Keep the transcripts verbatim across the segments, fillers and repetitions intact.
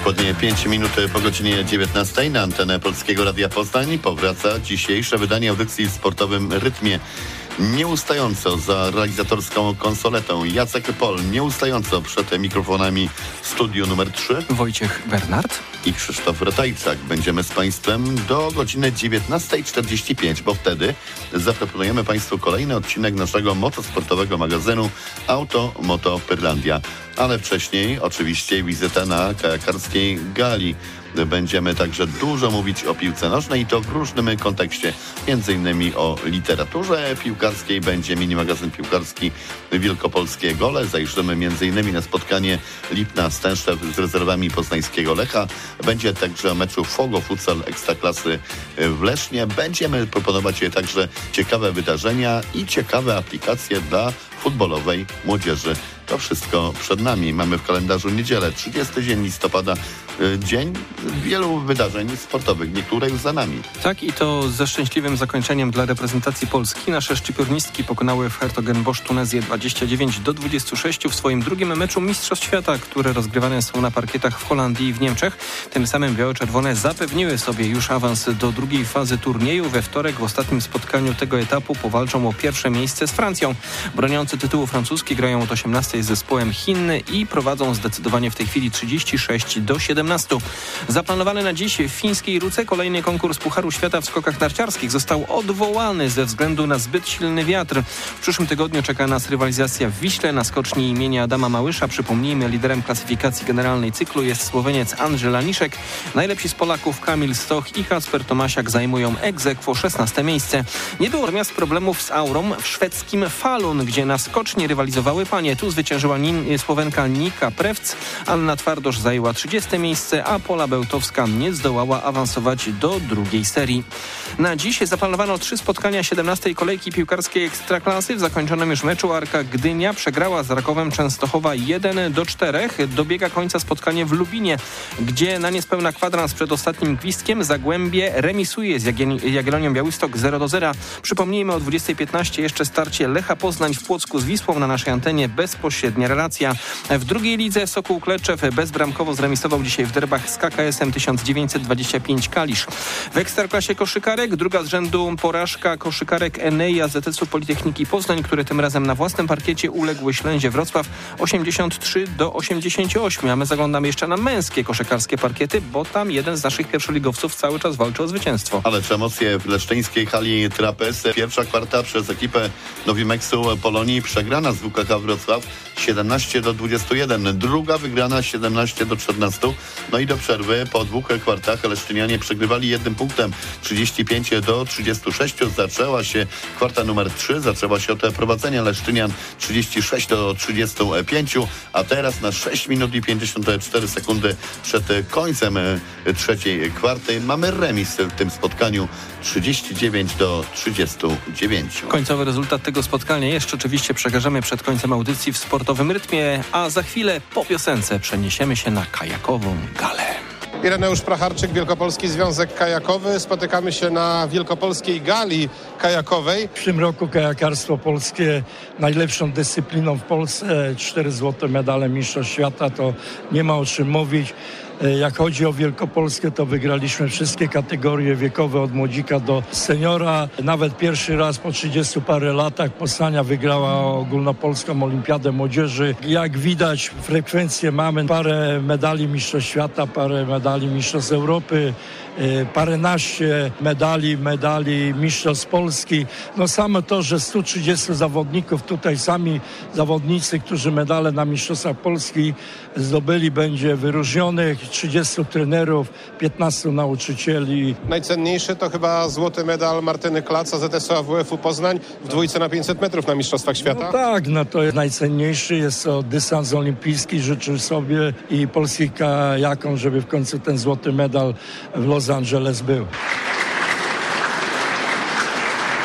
Dokładnie pięć minut po godzinie dziewiętnastej na antenę Polskiego Radia Poznań powraca dzisiejsze wydanie audycji w sportowym rytmie. Nieustająco za realizatorską konsoletą Jacek Pol, nieustająco przed mikrofonami w studiu numer trzy Wojciech Bernard i Krzysztof Ratajczak. Będziemy z Państwem do godziny dziewiętnastej czterdzieści pięć, bo wtedy zaproponujemy Państwu kolejny odcinek naszego motosportowego magazynu Auto Moto Pyrlandia. Ale wcześniej oczywiście wizyta na kajakarskiej gali. Będziemy także dużo mówić o piłce nożnej i to w różnym kontekście. Między innymi o literaturze piłkarskiej. Będzie mini magazyn piłkarski Wielkopolskie Gole. Zajrzymy między innymi na spotkanie Lipna Stęszew z rezerwami poznańskiego Lecha. Będzie także o meczu Fogo Futsal Ekstraklasy w Lesznie. Będziemy proponować także ciekawe wydarzenia i ciekawe aplikacje dla futbolowej młodzieży. To wszystko przed nami. Mamy w kalendarzu niedzielę, trzydziesty dzień listopada, dzień wielu wydarzeń sportowych, niektóre już za nami. Tak, i to ze szczęśliwym zakończeniem dla reprezentacji Polski. Nasze szczypiornistki pokonały w Hertogenbosch Tunezję dwadzieścia dziewięć do dwudziestu sześciu w swoim drugim meczu Mistrzostw Świata, które rozgrywane są na parkietach w Holandii i w Niemczech. Tym samym biało-czerwone zapewniły sobie już awans do drugiej fazy turnieju. We wtorek w ostatnim spotkaniu tego etapu powalczą o pierwsze miejsce z Francją. Broniący tytułu francuski grają od osiemnastej z zespołem Chin i prowadzą zdecydowanie w tej chwili trzydzieści sześć do siedemnastu. Zaplanowany na dziś w fińskiej Ruce kolejny konkurs Pucharu Świata w skokach narciarskich został odwołany ze względu na zbyt silny wiatr. W przyszłym tygodniu czeka nas rywalizacja w Wiśle na skoczni imienia Adama Małysza. Przypomnijmy, liderem klasyfikacji generalnej cyklu jest Słoweniec Andrzej Laniszek. Najlepsi z Polaków Kamil Stoch i Kacper Tomasiak zajmują ex aequo szesnaste miejsce. Nie było natomiast problemów z aurą w szwedzkim Falun, gdzie na skoczni rywalizowały panie. Tu zwyciężyła nin, Słowenka Nika Prewc. Anna Twardosz zajęła trzydzieste miejsce, a Pola Bełtowska nie zdołała awansować do drugiej serii. Na dziś zaplanowano trzy spotkania siedemnastej kolejki piłkarskiej Ekstraklasy. W zakończonym już meczu Arka Gdynia przegrała z Rakowem Częstochowa jeden do czterech. Dobiega końca spotkanie w Lubinie, gdzie na niespełna kwadrans przed ostatnim gwizdkiem Zagłębie remisuje z Jagiellonią Białystok zero do zera. Przypomnijmy, o dwudziestej piętnaście jeszcze starcie Lecha Poznań w Płocku z Wisłą. Na naszej antenie bezpośrednia relacja. W drugiej lidze Sokół Kleczew bezbramkowo zremisował dzisiaj w derbach z K K S-em tysiąc dziewięćset dwadzieścia pięć Kalisz. W Ekstraklasie koszykarek druga z rzędu porażka koszykarek Enei A Z S-u Politechniki Poznań, które tym razem na własnym parkiecie uległy Ślęzie Wrocław osiemdziesiąt trzy do osiemdziesięciu ośmiu. A my zaglądamy jeszcze na męskie koszykarskie parkiety, bo tam jeden z naszych pierwszoligowców cały czas walczy o zwycięstwo. Ale czy emocje w leszczyńskiej hali Trapez. Pierwsza kwarta przez ekipę Novimexu Polonii przegrana z W K K Wrocław siedemnaście do dwudziestu jeden. Druga wygrana siedemnaście do czternastu. No i do przerwy po dwóch kwartach leszczynianie przegrywali jednym punktem trzydzieści pięć do trzydziestu sześciu. Zaczęła się kwarta numer trzy. Zaczęła się od prowadzenia leszczynian trzydzieści sześć do trzydziestu pięciu. A teraz na sześć minut i pięćdziesiąt cztery sekundy przed końcem trzeciej kwarty mamy remis w tym spotkaniu trzydzieści dziewięć do trzydziestu dziewięciu. Końcowy rezultat tego spotkania jeszcze oczywiście przekażemy przed końcem audycji w sportowym rytmie, a za chwilę po piosence przeniesiemy się na kajakową galę. Ireneusz Pracharczyk, Wielkopolski Związek Kajakowy. Spotykamy się na Wielkopolskiej Gali Kajakowej. W tym roku kajakarstwo polskie najlepszą dyscypliną w Polsce. Cztery złote medale Mistrzostw Świata, to nie ma o czym mówić. Jak chodzi o Wielkopolskę, to wygraliśmy wszystkie kategorie wiekowe od młodzika do seniora. Nawet pierwszy raz po trzydziestu parę latach Poznania wygrała ogólnopolską olimpiadę młodzieży. Jak widać, frekwencję mamy. Parę medali Mistrzostw Świata, parę medali Mistrzostw Europy, paręnaście medali, medali Mistrzostw Polski. No samo to, że stu trzydziestu zawodników, tutaj sami zawodnicy, którzy medale na Mistrzostwach Polski zdobyli, będzie wyróżnionych. trzydziestu trenerów, piętnastu nauczycieli. Najcenniejszy to chyba złoty medal Martyny Klac, A Z S-u A W F-u Poznań w dwójce na pięćset metrów na Mistrzostwach Świata. No tak, no to jest najcenniejszy, jest to dystans olimpijski. Życzę sobie i polskim kajakom, żeby w końcu ten złoty medal w Los Angeles był.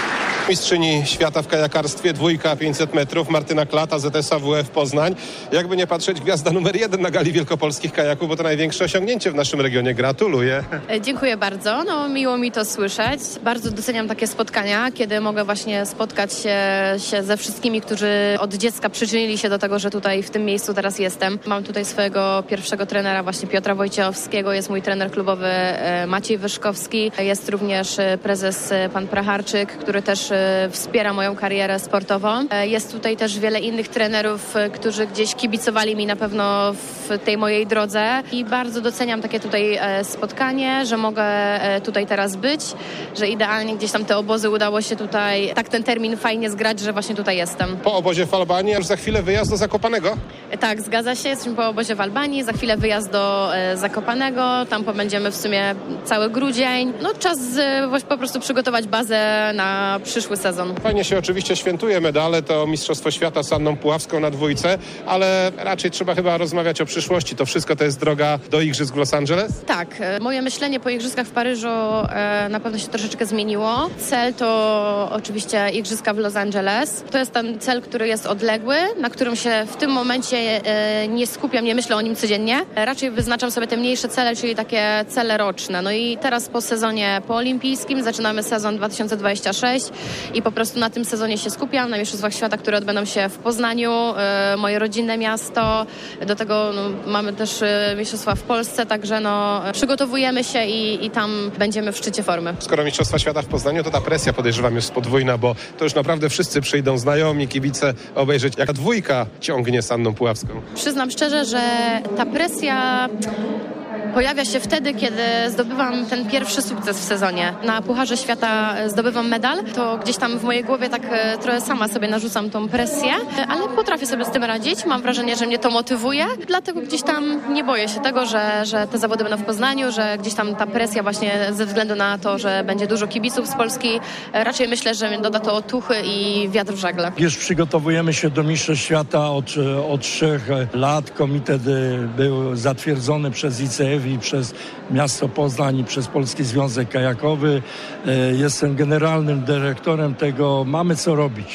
Mistrzyni świata w kajakarstwie, dwójka pięćset metrów, Martyna Klata, Z S A W F Poznań. Jakby nie patrzeć, gwiazda numer jeden na gali wielkopolskich kajaków, bo to największe osiągnięcie w naszym regionie. Gratuluję. Dziękuję bardzo. No, miło mi to słyszeć. Bardzo doceniam takie spotkania, kiedy mogę właśnie spotkać się, się ze wszystkimi, którzy od dziecka przyczynili się do tego, że tutaj w tym miejscu teraz jestem. Mam tutaj swojego pierwszego trenera, właśnie Piotra Wojciechowskiego, jest mój trener klubowy Maciej Wyszkowski, jest również prezes pan Pracharczyk, który też wspiera moją karierę sportową. Jest tutaj też wiele innych trenerów, którzy gdzieś kibicowali mi na pewno w tej mojej drodze i bardzo doceniam takie tutaj spotkanie, że mogę tutaj teraz być, że idealnie gdzieś tam te obozy udało się tutaj, tak ten termin fajnie zgrać, że właśnie tutaj jestem. Po obozie w Albanii, już za chwilę wyjazd do Zakopanego? Tak, zgadza się, jesteśmy po obozie w Albanii, za chwilę wyjazd do e, Zakopanego, tam pobędziemy w sumie cały grudzień. No czas e, po prostu przygotować bazę na przyszły sezon. Fajnie się oczywiście świętuje medale, to Mistrzostwo Świata z Anną Puławską na dwójce, ale raczej trzeba chyba rozmawiać o przyszłości. To wszystko to jest droga do Igrzysk w Los Angeles? Tak, e, moje myślenie po Igrzyskach w Paryżu e, na pewno się troszeczkę zmieniło. Cel to oczywiście Igrzyska w Los Angeles. To jest ten cel, który jest odległy, na którym się w tym momencie e, nie skupiam, nie myślę o nim codziennie. E, raczej wyznaczam sobie te mniejsze cele, czyli takie cele roczne. No i teraz po sezonie poolimpijskim zaczynamy sezon dwa tysiące dwudziesty szósty i po prostu na tym sezonie się skupiam, na Mistrzostwach Świata, które odbędą się w Poznaniu, e, moje rodzinne miasto. Do tego no, mamy też e, Mistrzostwa w Polsce, także no, przygotowujemy się i, i tam będziemy w szczycie formy. Skoro Mistrzostwa Świata w Poznaniu, to ta presja, podejrzewam, jest podwójna, bo to już naprawdę wszyscy przyjdą, znajomi, kibice, obejrzeć, jak ta dwójka ciągnie z Anną Puławską. Przyznam szczerze, że ta presja pojawia się wtedy, kiedy zdobywam ten pierwszy sukces w sezonie. Na Pucharze Świata zdobywam medal, to gdzieś tam w mojej głowie tak trochę sama sobie narzucam tą presję, ale potrafię sobie z tym radzić. Mam wrażenie, że mnie to motywuje, dlatego gdzieś tam nie boję się tego, że, że te zawody będą w Poznaniu, że gdzieś tam ta presja właśnie ze względu na to, że będzie dużo kibiców z Polski, raczej myślę, że doda to otuchy i wiatr w żagle. Już przygotowujemy się do Mistrzostw Świata od, od trzech lat. Komitet był zatwierdzony przez I C F i przez miasto Poznań i przez Polski Związek Kajakowy. Jestem generalnym dyrektorem tego. Mamy co robić.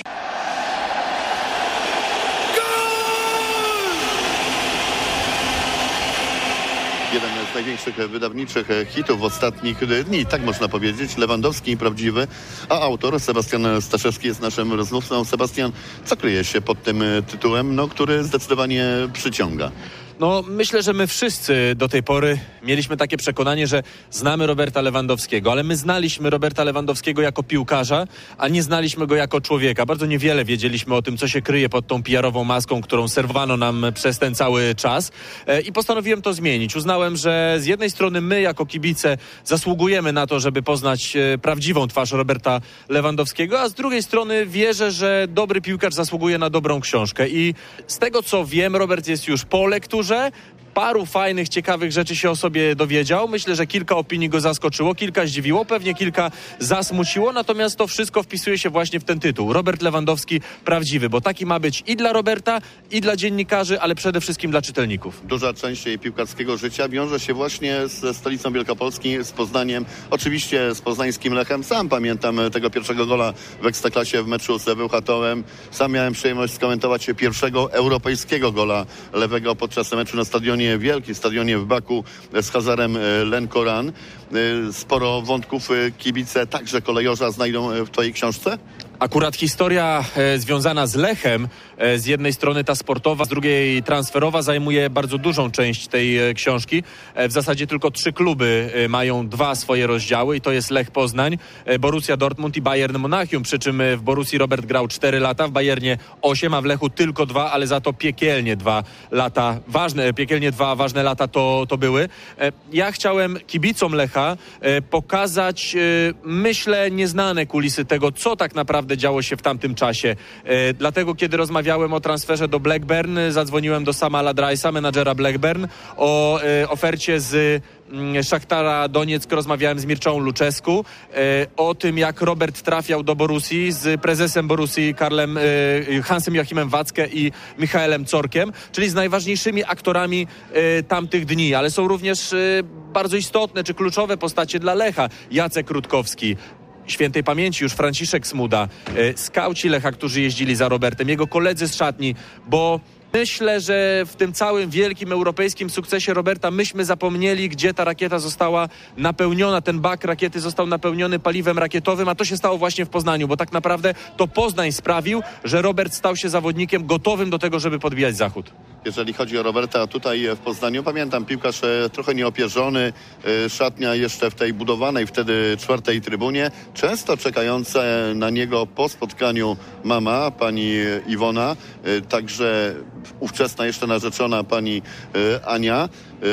Jeden z największych wydawniczych hitów ostatnich dni, tak można powiedzieć. Lewandowski prawdziwy, a autor Sebastian Staszewski jest naszym rozmówcą. Sebastian, co kryje się pod tym tytułem, no, który zdecydowanie przyciąga? No, myślę, że my wszyscy do tej pory mieliśmy takie przekonanie, że znamy Roberta Lewandowskiego, ale my znaliśmy Roberta Lewandowskiego jako piłkarza, a nie znaliśmy go jako człowieka. Bardzo niewiele wiedzieliśmy o tym, co się kryje pod tą P R-ową maską, którą serwowano nam przez ten cały czas. E, I postanowiłem to zmienić. Uznałem, że z jednej strony my jako kibice zasługujemy na to, żeby poznać e, prawdziwą twarz Roberta Lewandowskiego, a z drugiej strony wierzę, że dobry piłkarz zasługuje na dobrą książkę. I z tego, co wiem, Robert jest już po lekturze, paru fajnych, ciekawych rzeczy się o sobie dowiedział. Myślę, że kilka opinii go zaskoczyło, kilka zdziwiło, pewnie kilka zasmuciło, natomiast to wszystko wpisuje się właśnie w ten tytuł. Robert Lewandowski prawdziwy, bo taki ma być i dla Roberta, i dla dziennikarzy, ale przede wszystkim dla czytelników. Duża część jej piłkarskiego życia wiąże się właśnie ze stolicą Wielkopolski, z Poznaniem, oczywiście z poznańskim Lechem. Sam pamiętam tego pierwszego gola w Ekstraklasie w meczu z Bełchatowem. Sam miałem przyjemność skomentować pierwszego europejskiego gola lewego podczas meczu na stadionie Wielki, stadionie w Baku z Hazarem Lenkoran. Sporo wątków kibice, także kolejorza znajdą w twojej książce? Akurat historia e, związana z Lechem, e, z jednej strony ta sportowa, z drugiej transferowa, zajmuje bardzo dużą część tej e, książki. E, w zasadzie tylko trzy kluby e, mają dwa swoje rozdziały i to jest Lech Poznań, e, Borussia Dortmund i Bayern Monachium, przy czym w Borussii Robert grał cztery lata, w Bayernie osiem, a w Lechu tylko dwa, ale za to piekielnie dwa lata, ważne, piekielnie dwa ważne lata to, to były. E, ja chciałem kibicom Lecha e, pokazać, e, myślę, nieznane kulisy tego, co tak naprawdę działo się w tamtym czasie. E, dlatego, kiedy rozmawiałem o transferze do Blackburn, zadzwoniłem do Sama Allardyce'a, menadżera Blackburn, o e, ofercie z Szachtara Donieck, rozmawiałem z Mirczaą Luczesku, e, o tym, jak Robert trafiał do Borussii z prezesem Borussii Karlem, e, Hansem Joachimem Wackę i Michaelem Corkiem, czyli z najważniejszymi aktorami e, tamtych dni, ale są również e, bardzo istotne czy kluczowe postacie dla Lecha. Jacek Rutkowski, świętej pamięci już Franciszek Smuda, skauci Lecha, którzy jeździli za Robertem, jego koledzy z szatni, bo myślę, że w tym całym wielkim europejskim sukcesie Roberta myśmy zapomnieli, gdzie ta rakieta została napełniona, ten bak rakiety został napełniony paliwem rakietowym, a to się stało właśnie w Poznaniu, bo tak naprawdę to Poznań sprawił, że Robert stał się zawodnikiem gotowym do tego, żeby podbijać Zachód. Jeżeli chodzi o Roberta tutaj w Poznaniu, pamiętam, piłkarz trochę nieopierzony, szatnia jeszcze w tej budowanej wtedy czwartej trybunie, często czekająca na niego po spotkaniu mama, pani Iwona, także ówczesna jeszcze narzeczona pani Ania,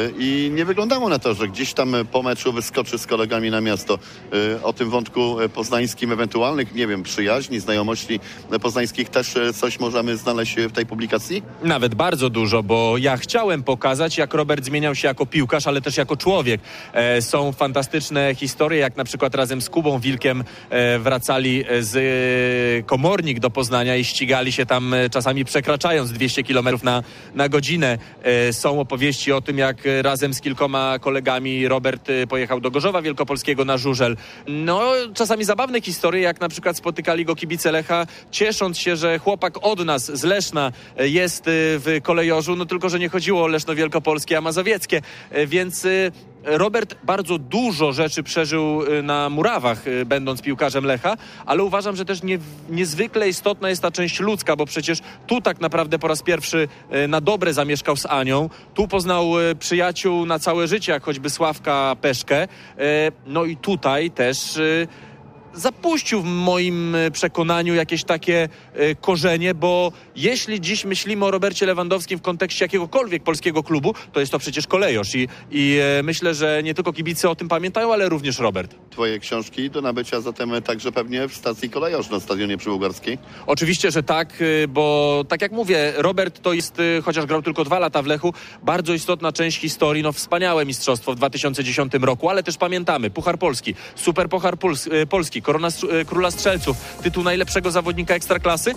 i nie wyglądało na to, że gdzieś tam po meczu wyskoczy z kolegami na miasto. O tym wątku poznańskim, ewentualnych, nie wiem, przyjaźni, znajomości poznańskich też coś możemy znaleźć w tej publikacji? Nawet bardzo dużo, bo ja chciałem pokazać, jak Robert zmieniał się jako piłkarz, ale też jako człowiek. E, są fantastyczne historie, jak na przykład razem z Kubą Wilkiem e, wracali z e, Komornik do Poznania i ścigali się tam, e, czasami przekraczając dwieście kilometrów na, na godzinę. E, są opowieści o tym, jak razem z kilkoma kolegami Robert pojechał do Gorzowa Wielkopolskiego na żużel. No, czasami zabawne historie, jak na przykład spotykali go kibice Lecha, ciesząc się, że chłopak od nas z Leszna jest w Kolejorzu, no tylko, że nie chodziło o Leszno Wielkopolskie, a mazowieckie, więc Robert bardzo dużo rzeczy przeżył na murawach, będąc piłkarzem Lecha, ale uważam, że też nie, niezwykle istotna jest ta część ludzka, bo przecież tu tak naprawdę po raz pierwszy na dobre zamieszkał z Anią, tu poznał przyjaciół na całe życie, jak choćby Sławka Peszkę, no i tutaj też zapuścił w moim przekonaniu jakieś takie e, korzenie, bo jeśli dziś myślimy o Robercie Lewandowskim w kontekście jakiegokolwiek polskiego klubu, to jest to przecież Kolejorz i, i e, myślę, że nie tylko kibice o tym pamiętają, ale również Robert. Twoje książki do nabycia zatem także pewnie w stacji Kolejorz na Stadionie Przybułgarskiej? Oczywiście, że tak, bo tak jak mówię, Robert to jest, chociaż grał tylko dwa lata w Lechu, bardzo istotna część historii, no wspaniałe mistrzostwo w dwa tysiące dziesiątym roku, ale też pamiętamy Puchar Polski, Super Puchar Puls, Polski, Korona Króla Strzelców, tytuł najlepszego zawodnika Ekstraklasy.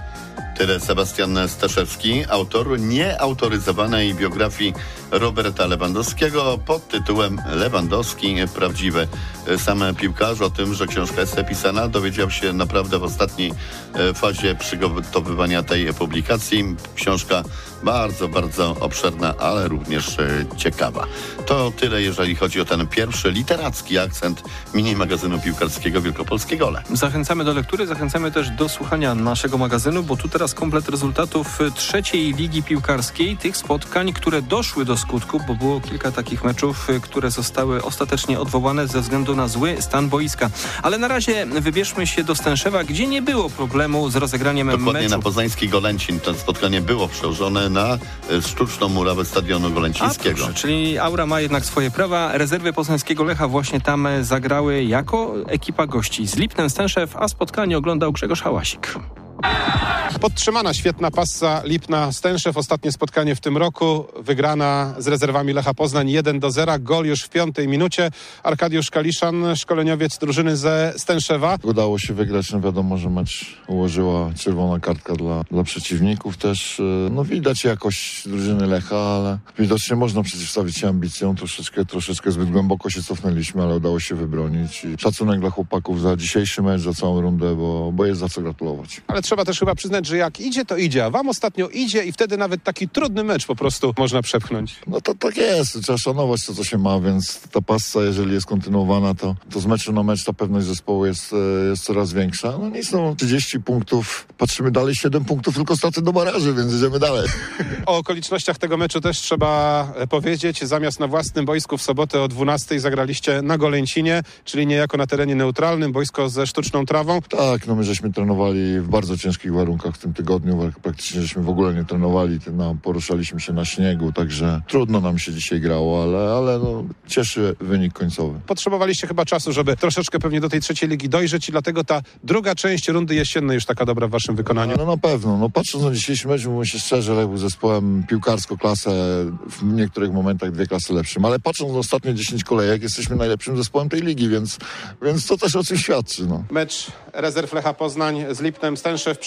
Tyle Sebastian Staszewski, autor nieautoryzowanej biografii Roberta Lewandowskiego pod tytułem Lewandowski prawdziwy. Sam piłkarz o tym, że książka jest pisana, dowiedział się naprawdę w ostatniej fazie przygotowywania tej publikacji. Książka bardzo, bardzo obszerna, ale również ciekawa. To tyle, jeżeli chodzi o ten pierwszy literacki akcent mini magazynu piłkarskiego Wielkopolskie Gole. Zachęcamy do lektury, zachęcamy też do słuchania naszego magazynu, bo tu teraz komplet rezultatów trzeciej ligi piłkarskiej, tych spotkań, które doszły do skutku, bo było kilka takich meczów, które zostały ostatecznie odwołane ze względu na zły stan boiska. Ale na razie wybierzmy się do Stęszewa, gdzie nie było problemu z rozegraniem Dokładnie meczu. Na poznański Golęcin. To spotkanie było przełożone na sztuczną murawę stadionu golęcińskiego. A, proszę, czyli Aura ma jednak swoje prawa. Rezerwy poznańskiego Lecha właśnie tam zagrały jako ekipa gości z Lipnem Stęszew, a spotkanie oglądał Grzegorz Hałasik. Podtrzymana świetna passa Lipna Stęszew. Ostatnie spotkanie w tym roku. Wygrana z rezerwami Lecha Poznań jeden do zera. Gol już w piątej minucie. Arkadiusz Kaliszan, szkoleniowiec drużyny ze Stęszewa. Udało się wygrać. No wiadomo, że mecz ułożyła czerwona kartka dla, dla przeciwników też. No widać jakość drużyny Lecha, ale widocznie można przeciwstawić się ambicjom. Troszeczkę, troszeczkę zbyt głęboko się cofnęliśmy, ale udało się wybronić. I szacunek dla chłopaków za dzisiejszy mecz, za całą rundę, bo, bo jest za co gratulować. Ale trzeba też chyba przyznać, że jak idzie, to idzie, a wam ostatnio idzie i wtedy nawet taki trudny mecz po prostu można przepchnąć. No to tak jest, trzeba szanować to, co się ma, więc ta passa, jeżeli jest kontynuowana, to, to z meczu na mecz ta pewność zespołu jest, jest coraz większa. No nic, no trzydzieści punktów, patrzymy dalej, siedem punktów, tylko straty do baraży, więc idziemy dalej. O okolicznościach tego meczu też trzeba powiedzieć. Zamiast na własnym boisku w sobotę o dwunastej zagraliście na Golęcinie, czyli niejako na terenie neutralnym, boisko ze sztuczną trawą. Tak, no my żeśmy trenowali w bardzo ciężkich warunkach w tym tygodniu, praktycznie żeśmy w ogóle nie trenowali, no, poruszaliśmy się na śniegu, także trudno nam się dzisiaj grało, ale, ale no, cieszy wynik końcowy. Potrzebowaliście chyba czasu, żeby troszeczkę pewnie do tej trzeciej ligi dojrzeć i dlatego ta druga część rundy jesiennej już taka dobra w waszym wykonaniu. No, no na pewno, no patrząc na dzisiejszy mecz, mówię się szczerze, Lech był zespołem piłkarsko klasę, w niektórych momentach dwie klasy lepszym, ale patrząc na ostatnie dziesięć kolejek, jesteśmy najlepszym zespołem tej ligi, więc, więc to też o czym świadczy. No. Mecz rezerw Lecha Poznań z Lipnem Stęszew przegrany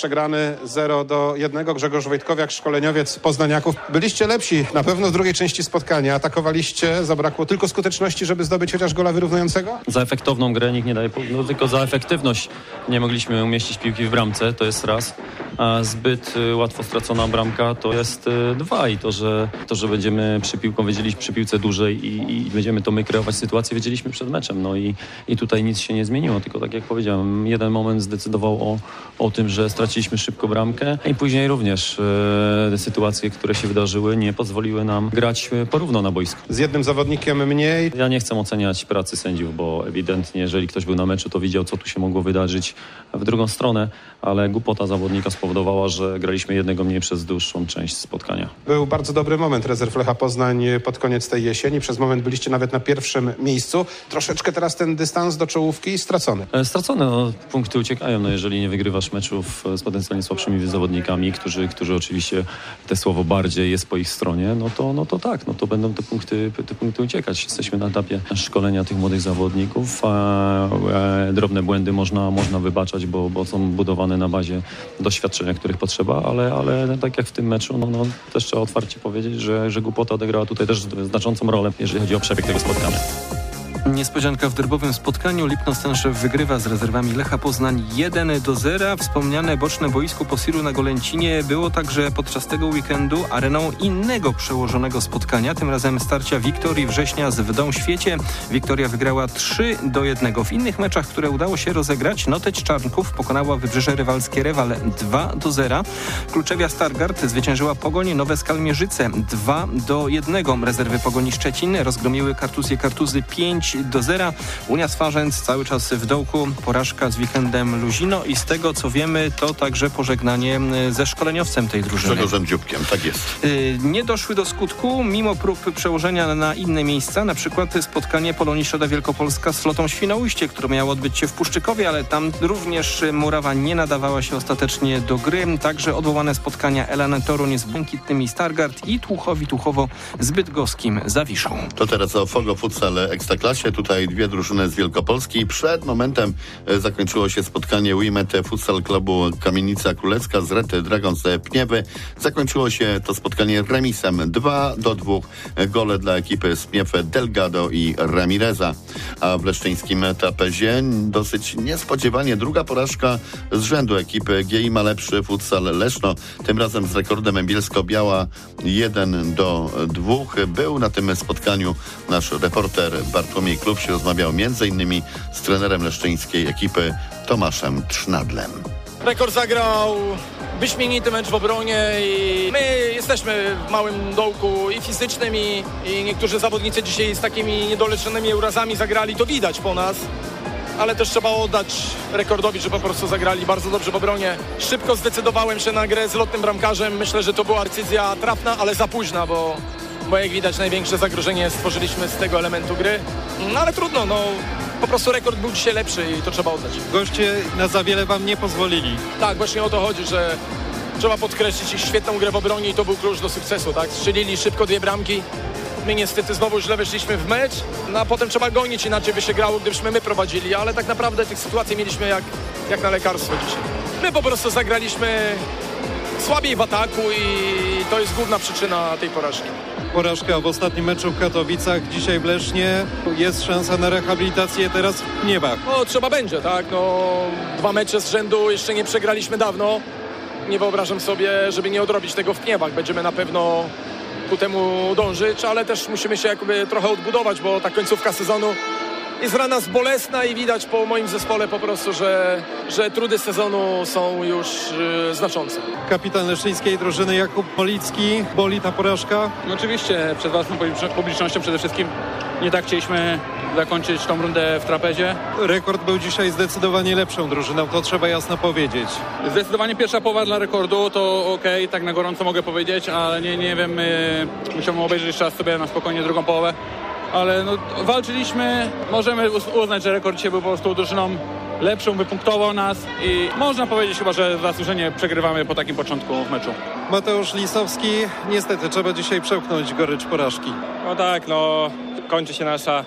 jeden zero do jednego. Grzegorz Wojtkowiak, szkoleniowiec poznaniaków. Byliście lepsi na pewno w drugiej części spotkania. Atakowaliście, zabrakło tylko skuteczności, żeby zdobyć chociaż gola wyrównującego? Za efektowną grę nikt nie daje, no tylko za efektywność nie mogliśmy umieścić piłki w bramce, to jest raz. A zbyt łatwo stracona bramka to jest dwa i to, że, to, że będziemy przy piłką, wiedzieliśmy przy piłce dłużej i, i będziemy to my kreować sytuację, wiedzieliśmy przed meczem. No i, i tutaj nic się nie zmieniło, tylko tak jak powiedziałem, jeden moment zdecydował o, o tym, że straciliśmy szybko bramkę i później również e, sytuacje, które się wydarzyły, nie pozwoliły nam grać porówno na boisku. Z jednym zawodnikiem mniej. Ja nie chcę oceniać pracy sędziów, bo ewidentnie, jeżeli ktoś był na meczu, to widział, co tu się mogło wydarzyć w drugą stronę, ale głupota zawodnika spowodowała, że graliśmy jednego mniej przez dłuższą część spotkania. Był bardzo dobry moment rezerw Lecha Poznań pod koniec tej jesieni. Przez moment byliście nawet na pierwszym miejscu. Troszeczkę teraz ten dystans do czołówki stracony. E, stracone, no, punkty uciekają, no, jeżeli nie wygrywasz meczów z potencjalnie słabszymi zawodnikami, którzy, którzy oczywiście te słowo bardziej jest po ich stronie, no to, no to tak, no to będą te punkty, te punkty uciekać. Jesteśmy na etapie szkolenia tych młodych zawodników, a e, drobne błędy można, można wybaczać, bo, bo są budowane na bazie doświadczenia, których potrzeba, ale, ale tak jak w tym meczu, no, no, też trzeba otwarcie powiedzieć, że, że głupota odegrała tutaj też znaczącą rolę, jeżeli chodzi o przebieg tego spotkania. Niespodzianka w derbowym spotkaniu. Lipno Stęszew wygrywa z rezerwami Lecha Poznań jeden do zera. Wspomniane boczne boisko Posiru na Golęcinie było także podczas tego weekendu areną innego przełożonego spotkania, tym razem starcia Wiktorii Września z Wdą Świecie. Wiktoria wygrała trzy do jednego. W innych meczach, które udało się rozegrać, Noteć Czarnków pokonała Wybrzeże Rywalskie Rewal dwa do zera. Kluczewia Stargard zwyciężyła Pogoń Nowe Skalmierzyce dwa do jednego. Rezerwy Pogoni Szczecin rozgromiły Kartuzję Kartuzy pięć do zera. Unia Swarzędz cały czas w dołku. Porażka z weekendem Luzino i z tego co wiemy, to także pożegnanie ze szkoleniowcem tej drużyny. Grzegorzem Dzióbkiem, tak jest. Yy, nie doszły do skutku, mimo prób przełożenia na inne miejsca, na przykład spotkanie Polonii Środa Wielkopolska z Flotą Świnoujście, które miało odbyć się w Puszczykowie, ale tam również Murawa nie nadawała się ostatecznie do gry. Także odwołane spotkania Elan Toruń z Błękitnymi Stargard i Tłuchowi Tłuchowo z Bydgoskim Zawiszą. To teraz o Fogo Futsal Ekstraklasie. Tutaj dwie drużyny z Wielkopolski. Przed momentem zakończyło się spotkanie Wimet Futsal Klubu Kamienica Królewska z Red Dragons Pniewy. Zakończyło się to spotkanie remisem dwa do dwóch. Gole dla ekipy z Pniew Delgado i Ramireza. A w leszczyńskim tapezie dosyć niespodziewanie druga porażka z rzędu ekipy G I M A Lepszy Futsal Leszno. Tym razem z rekordem Bielsko-Biała jeden do dwóch. Był na tym spotkaniu nasz reporter Bartłomiej Klub się rozmawiał między innymi z trenerem leszczyńskiej ekipy Tomaszem Trznadlem. Rekord zagrał wyśmienity mecz w obronie i my jesteśmy w małym dołku i fizycznym i, i niektórzy zawodnicy dzisiaj z takimi niedoleczonymi urazami zagrali, to widać po nas, ale też trzeba oddać rekordowi, że po prostu zagrali bardzo dobrze w obronie. Szybko zdecydowałem się na grę z lotnym bramkarzem, myślę, że to była decyzja trafna, ale za późna, bo bo jak widać największe zagrożenie stworzyliśmy z tego elementu gry, no ale trudno, no po prostu rekord był dzisiaj lepszy i to trzeba oddać. Goście na za wiele wam nie pozwolili. Tak, właśnie o to chodzi, że trzeba podkreślić ich świetną grę w obronie i to był klucz do sukcesu, tak? Strzelili szybko dwie bramki, my niestety znowu źle weszliśmy w mecz, no a potem trzeba gonić, inaczej by się grało, gdybyśmy my prowadzili, ale tak naprawdę tych sytuacji mieliśmy jak, jak na lekarstwo dzisiaj. My po prostu zagraliśmy słabiej w ataku i to jest główna przyczyna tej porażki. Porażka w ostatnim meczu w Katowicach, dzisiaj w Lesznie. Jest szansa na rehabilitację teraz w Pniewach. No trzeba będzie, tak. No, dwa mecze z rzędu jeszcze nie przegraliśmy dawno. Nie wyobrażam sobie, żeby nie odrobić tego w Pniewach. Będziemy na pewno ku temu dążyć, ale też musimy się jakby trochę odbudować, bo ta końcówka sezonu jest dla nas bolesna i widać po moim zespole po prostu, że, że trudy sezonu są już yy, znaczące. Kapitan leszczyńskiej drużyny Jakub Molicki, boli ta porażka? No oczywiście, przed własną publicznością przede wszystkim nie tak chcieliśmy zakończyć tą rundę w trapezie. Rekord był dzisiaj zdecydowanie lepszą drużyną, to trzeba jasno powiedzieć. Zdecydowanie pierwsza połowa dla rekordu, to okej, okay, tak na gorąco mogę powiedzieć, ale nie, nie wiem, yy, musiałbym obejrzeć jeszcze raz sobie na spokojnie drugą połowę. Ale no, walczyliśmy, możemy uznać, że rekord dzisiaj był po prostu drużyną lepszą, wypunktował nas i można powiedzieć chyba, że zasłużenie przegrywamy po takim początku meczu. Mateusz Lisowski, niestety trzeba dzisiaj przełknąć gorycz porażki. No tak, no kończy się nasza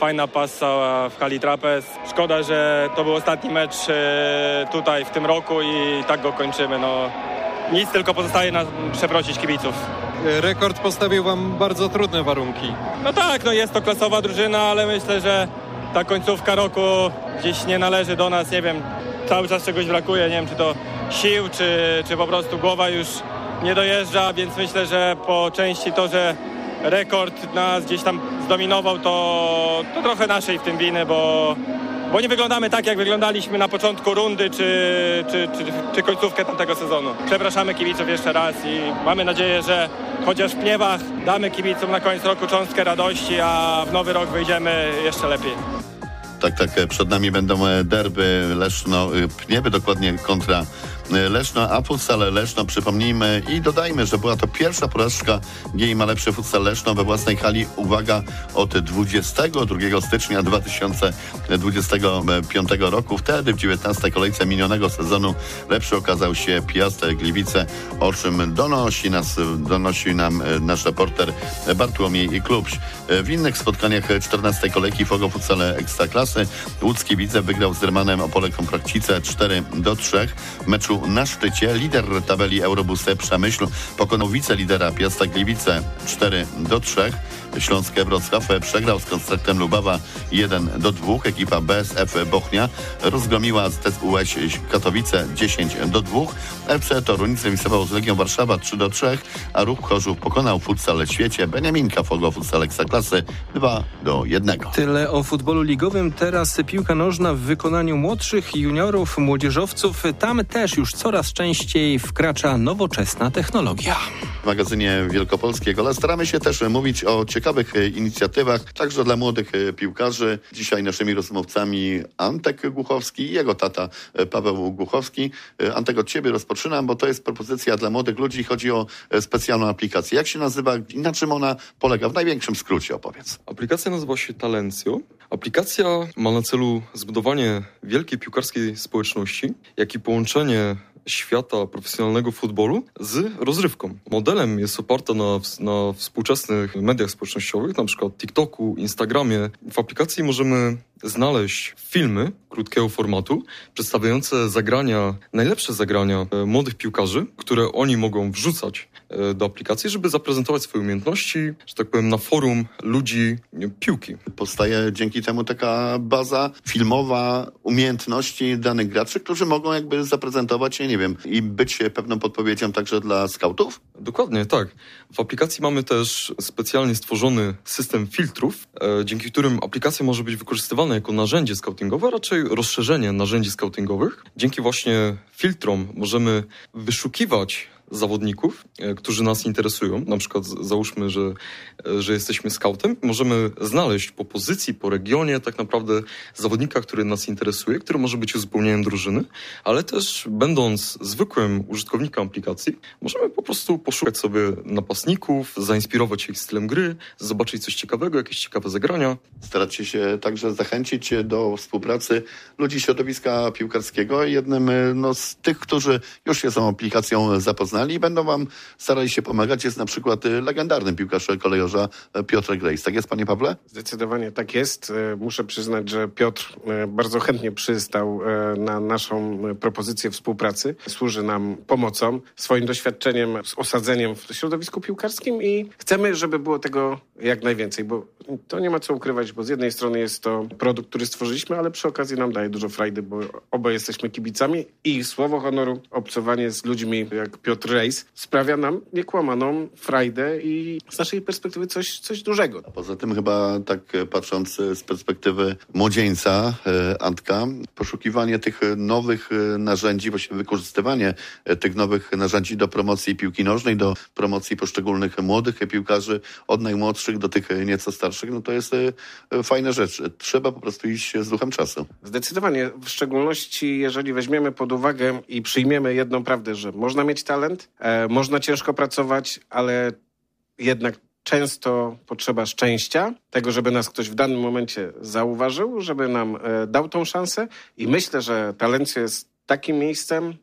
fajna passa w hali Trapez. Szkoda, że to był ostatni mecz tutaj w tym roku i tak go kończymy. No, nic, tylko pozostaje nam przeprosić kibiców. Rekord postawił wam bardzo trudne warunki. No tak, no jest to klasowa drużyna, ale myślę, że ta końcówka roku gdzieś nie należy do nas, nie wiem, cały czas czegoś brakuje, nie wiem, czy to sił, czy, czy po prostu głowa już nie dojeżdża, więc myślę, że po części to, że rekord nas gdzieś tam zdominował, to, to trochę naszej w tym winy, bo, bo nie wyglądamy tak, jak wyglądaliśmy na początku rundy, czy, czy, czy, czy końcówkę tamtego sezonu. Przepraszamy kibiców jeszcze raz i mamy nadzieję, że chociaż w Pniewach damy kibicom na koniec roku cząstkę radości, a w nowy rok wyjdziemy jeszcze lepiej. Tak, tak, przed nami będą derby Leszno, Pniewy dokładnie kontra Leszno, a futsal Leszno, przypomnijmy i dodajmy, że była to pierwsza porażka G I M A Lepszy Futsal Leszno we własnej hali, uwaga, od dwudziestego drugiego stycznia dwa tysiące dwudziestego piątego roku. Wtedy w dziewiętnastej kolejce minionego sezonu lepszy okazał się Piast Gliwice, o czym donosi nas, donosi nam nasz reporter Bartłomiej Klubś. W innych spotkaniach czternastej kolejki Fogo Futsal Ekstraklasy łódzki Widzew wygrał z Dermanem Opole Komprakcice cztery do trzech. W meczu na szczycie lider tabeli Eurobus Przemyśl pokonał wicelidera Piasta Gliwice cztery do trzech. Śląskie Wrocław przegrał z Konstruktem Lubawa jeden do dwóch. Ekipa B S F Bochnia rozgromiła z T S U Ś Katowice dziesięć do dwóch. F C Toruń zremisował z Legią Warszawa trzy do trzech, a Ruch Chorzów pokonał Futsal Świecie Beniaminka Fogo Futsal Ekstraklasy dwa do jednego. Tyle o futbolu ligowym. Teraz piłka nożna w wykonaniu młodszych juniorów, młodzieżowców. Tam też już coraz częściej wkracza nowoczesna technologia. W magazynie Wielkopolskiego, ale staramy się też mówić o ciekawych inicjatywach, także dla młodych piłkarzy. Dzisiaj naszymi rozmówcami Antek Głuchowski i jego tata Paweł Głuchowski. Antek, od ciebie rozpoczynam, bo to jest propozycja dla młodych ludzi. Chodzi o specjalną aplikację. Jak się nazywa i na czym ona polega? W największym skrócie opowiedz. Aplikacja nazywa się Talencio. Aplikacja ma na celu zbudowanie wielkiej piłkarskiej społeczności, jak i połączenie świata profesjonalnego futbolu z rozrywką. Modelem jest oparta na, na współczesnych mediach społecznościowych, na przykład TikToku, Instagramie. W aplikacji możemy znaleźć filmy krótkiego formatu, przedstawiające zagrania, najlepsze zagrania młodych piłkarzy, które oni mogą wrzucać do aplikacji, żeby zaprezentować swoje umiejętności, że tak powiem, na forum ludzi piłki. Powstaje dzięki temu taka baza filmowa umiejętności danych graczy, którzy mogą jakby zaprezentować się, nie wiem, i być pewną podpowiedzią także dla skautów? Dokładnie, tak. W aplikacji mamy też specjalnie stworzony system filtrów, e, dzięki którym aplikacja może być wykorzystywana jako narzędzie skautingowe, a raczej rozszerzenie narzędzi skautingowych. Dzięki właśnie filtrom możemy wyszukiwać zawodników, e, którzy nas interesują. Na przykład z, załóżmy, że, e, że jesteśmy skautem. Możemy znaleźć po pozycji, po regionie tak naprawdę zawodnika, który nas interesuje, który może być uzupełnieniem drużyny, ale też będąc zwykłym użytkownikiem aplikacji, możemy po prostu poszukać sobie napastników, zainspirować ich stylem gry, zobaczyć coś ciekawego, jakieś ciekawe zagrania. Staracie się także zachęcić do współpracy ludzi środowiska piłkarskiego. Jednym no, z tych, którzy już się z tą aplikacją zapoznali i będą wam starali się pomagać, jest na przykład legendarny piłkarz kolejorza Piotr Grejs. Tak jest, panie Pawle? Zdecydowanie tak jest. Muszę przyznać, że Piotr bardzo chętnie przystał na naszą propozycję współpracy. Służy nam pomocą, swoim doświadczeniem, z osadzeniem w środowisku piłkarskim i chcemy, żeby było tego jak najwięcej, bo to nie ma co ukrywać, bo z jednej strony jest to produkt, który stworzyliśmy, ale przy okazji nam daje dużo frajdy, bo oboje jesteśmy kibicami i słowo honoru, obcowanie z ludźmi jak Piotr Grejs sprawia nam niekłamaną frajdę i z naszej perspektywy coś, coś dużego. A poza tym chyba tak patrząc z perspektywy młodzieńca, Antka, poszukiwanie tych nowych narzędzi, właściwie wykorzystywanie tych nowych narzędzi do promocji piłki nożnej, do promocji poszczególnych młodych piłkarzy, od najmłodszych do tych nieco starszych, no to jest fajna rzecz. Trzeba po prostu iść z duchem czasu. Zdecydowanie, w szczególności jeżeli weźmiemy pod uwagę i przyjmiemy jedną prawdę, że można mieć talent, e, można ciężko pracować, ale jednak często potrzeba szczęścia, tego, żeby nas ktoś w danym momencie zauważył, żeby nam e, dał tą szansę i myślę, że Talencio jest takim miejscem,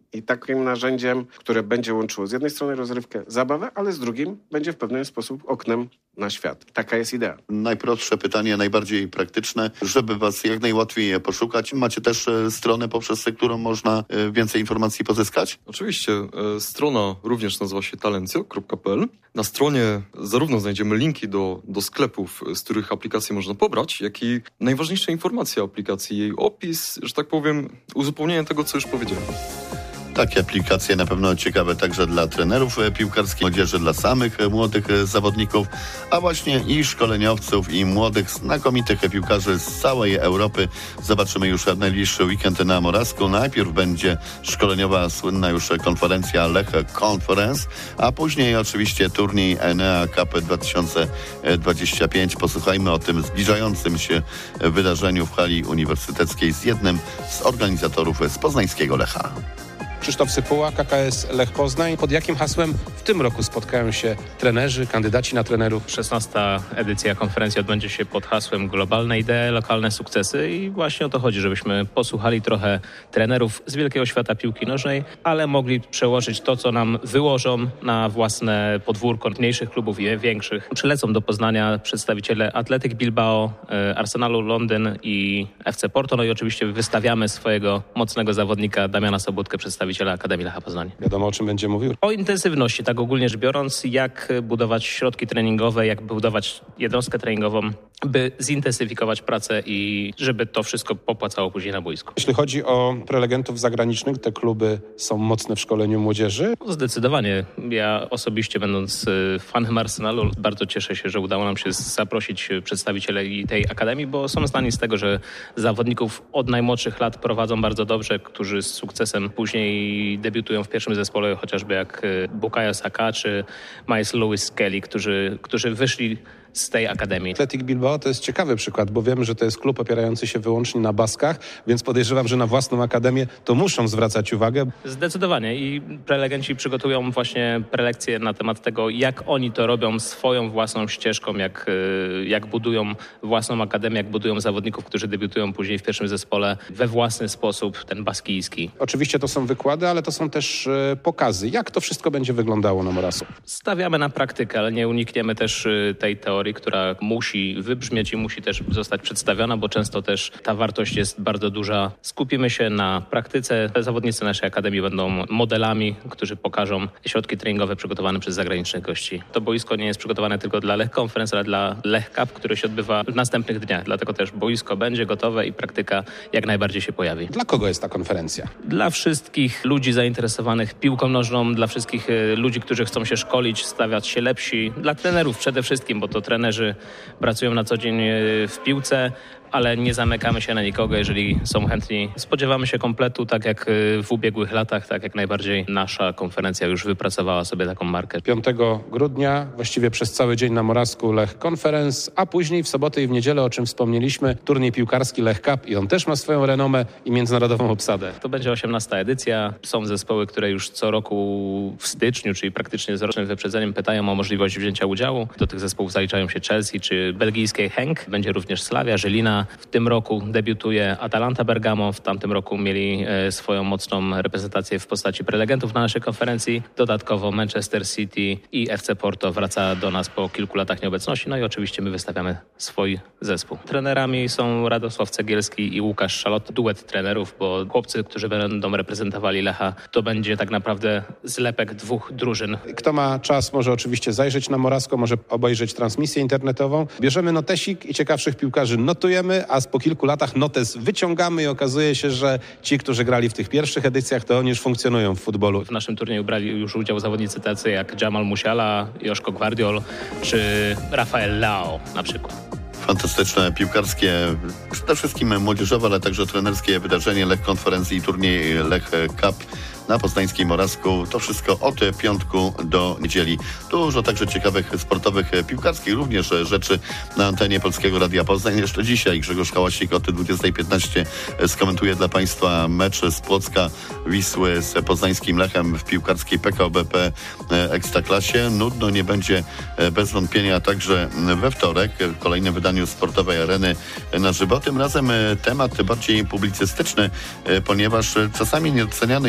i takim narzędziem, które będzie łączyło z jednej strony rozrywkę, zabawę, ale z drugim będzie w pewien sposób oknem na świat. Taka jest idea. Najprostsze pytanie, najbardziej praktyczne, żeby was jak najłatwiej poszukać. Macie też stronę, poprzez którą można więcej informacji pozyskać? Oczywiście. E, strona również nazywa się talencio kropka p l. Na stronie zarówno znajdziemy linki do, do sklepów, z których aplikację można pobrać, jak i najważniejsze informacje o aplikacji, jej opis, że tak powiem, uzupełnienie tego, co już powiedziałem. Takie aplikacje na pewno ciekawe także dla trenerów piłkarskich, młodzieży, dla samych młodych zawodników, a właśnie i szkoleniowców, i młodych, znakomitych piłkarzy z całej Europy. Zobaczymy już w najbliższy weekend na Morawsku. Najpierw będzie szkoleniowa, słynna już konferencja Lech Conference, a później oczywiście turniej Enea Cup dwa tysiące dwudziesty piąty. Posłuchajmy o tym zbliżającym się wydarzeniu w hali uniwersyteckiej z jednym z organizatorów z poznańskiego Lecha. Krzysztof Sypuła, K K S Lech Poznań. Pod jakim hasłem w tym roku spotkają się trenerzy, kandydaci na trenerów? szesnasta edycja konferencji odbędzie się pod hasłem Globalne idee, lokalne sukcesy i właśnie o to chodzi, żebyśmy posłuchali trochę trenerów z wielkiego świata piłki nożnej, ale mogli przełożyć to, co nam wyłożą na własne podwórko mniejszych klubów i większych. Przylecą do Poznania przedstawiciele Athletic Bilbao, Arsenalu Londyn i F C Porto, no i oczywiście wystawiamy swojego mocnego zawodnika Damiana Sobótkę, przedstawiciela Akademii Lecha Poznań. Wiadomo, o czym będzie mówił? O intensywności, tak ogólnie rzecz biorąc, jak budować środki treningowe, jak budować jednostkę treningową, by zintensyfikować pracę i żeby to wszystko popłacało później na boisku. Jeśli chodzi o prelegentów zagranicznych, te kluby są mocne w szkoleniu młodzieży? No, zdecydowanie. Ja osobiście, będąc fanem Arsenalu, bardzo cieszę się, że udało nam się zaprosić przedstawicieli tej akademii, bo są znani z tego, że zawodników od najmłodszych lat prowadzą bardzo dobrze, którzy z sukcesem później debiutują w pierwszym zespole, chociażby jak Bukayo Saka czy Miles Lewis Skelly, którzy, którzy wyszli z tej akademii. Athletic Bilbao to jest ciekawy przykład, bo wiemy, że to jest klub opierający się wyłącznie na Baskach, więc podejrzewam, że na własną akademię to muszą zwracać uwagę. Zdecydowanie i prelegenci przygotują właśnie prelekcje na temat tego, jak oni to robią swoją własną ścieżką, jak, jak budują własną akademię, jak budują zawodników, którzy debiutują później w pierwszym zespole we własny sposób, ten baskijski. Oczywiście to są wykłady, ale to są też e, pokazy. Jak to wszystko będzie wyglądało na Morasu? Stawiamy na praktykę, ale nie unikniemy też tej teorii, która musi wybrzmieć i musi też zostać przedstawiona, bo często też ta wartość jest bardzo duża. Skupimy się na praktyce. Zawodnicy naszej akademii będą modelami, którzy pokażą środki treningowe przygotowane przez zagranicznych gości. To boisko nie jest przygotowane tylko dla Lech Conference, ale dla Lech Cup, który się odbywa w następnych dniach. Dlatego też boisko będzie gotowe i praktyka jak najbardziej się pojawi. Dla kogo jest ta konferencja? Dla wszystkich ludzi zainteresowanych piłką nożną, dla wszystkich ludzi, którzy chcą się szkolić, stawiać się lepsi, dla trenerów przede wszystkim, bo to trenerzy pracują na co dzień w piłce, ale nie zamykamy się na nikogo, jeżeli są chętni. Spodziewamy się kompletu, tak jak w ubiegłych latach, tak jak najbardziej nasza konferencja już wypracowała sobie taką markę. piątego grudnia, właściwie przez cały dzień na Morawsku Lech Conference, a później w sobotę i w niedzielę, o czym wspomnieliśmy, turniej piłkarski Lech Cup i on też ma swoją renomę i międzynarodową obsadę. To będzie osiemnasta edycja. Są zespoły, które już co roku w styczniu, czyli praktycznie z rocznym wyprzedzeniem, pytają o możliwość wzięcia udziału. Do tych zespołów zaliczają się Chelsea czy belgijskie Henk. Będzie również Slavia, Żelina. W tym roku debiutuje Atalanta Bergamo. W tamtym roku mieli e, swoją mocną reprezentację w postaci prelegentów na naszej konferencji. Dodatkowo Manchester City i F C Porto wraca do nas po kilku latach nieobecności. No i oczywiście my wystawiamy swój zespół. Trenerami są Radosław Cegielski i Łukasz Szalot. Duet trenerów, bo chłopcy, którzy będą reprezentowali Lecha, to będzie tak naprawdę zlepek dwóch drużyn. Kto ma czas, może oczywiście zajrzeć na Morawsko, może obejrzeć transmisję internetową. Bierzemy notesik i ciekawszych piłkarzy notujemy, a po kilku latach notes wyciągamy i okazuje się, że ci, którzy grali w tych pierwszych edycjach, to oni już funkcjonują w futbolu. W naszym turnieju brali już udział zawodnicy tacy jak Jamal Musiala, Joszko Gvardiol czy Rafael Leao na przykład. Fantastyczne piłkarskie, przede wszystkim młodzieżowe, ale także trenerskie wydarzenie Lech Konferencji i turniej Lech Cup na poznańskim Morawsku. To wszystko od piątku do niedzieli. Dużo także ciekawych sportowych, piłkarskich również rzeczy na antenie Polskiego Radia Poznań. Jeszcze dzisiaj Grzegorz Hałasik od dwudziestej piętnaście skomentuje dla Państwa mecz z Płocka Wisły z poznańskim Lechem w piłkarskiej P K O B P Ekstraklasie. Nudno nie będzie bez wątpienia także we wtorek w kolejnym wydaniu Sportowej Areny na żywo. Tym razem temat bardziej publicystyczny, ponieważ czasami niedoceniany jest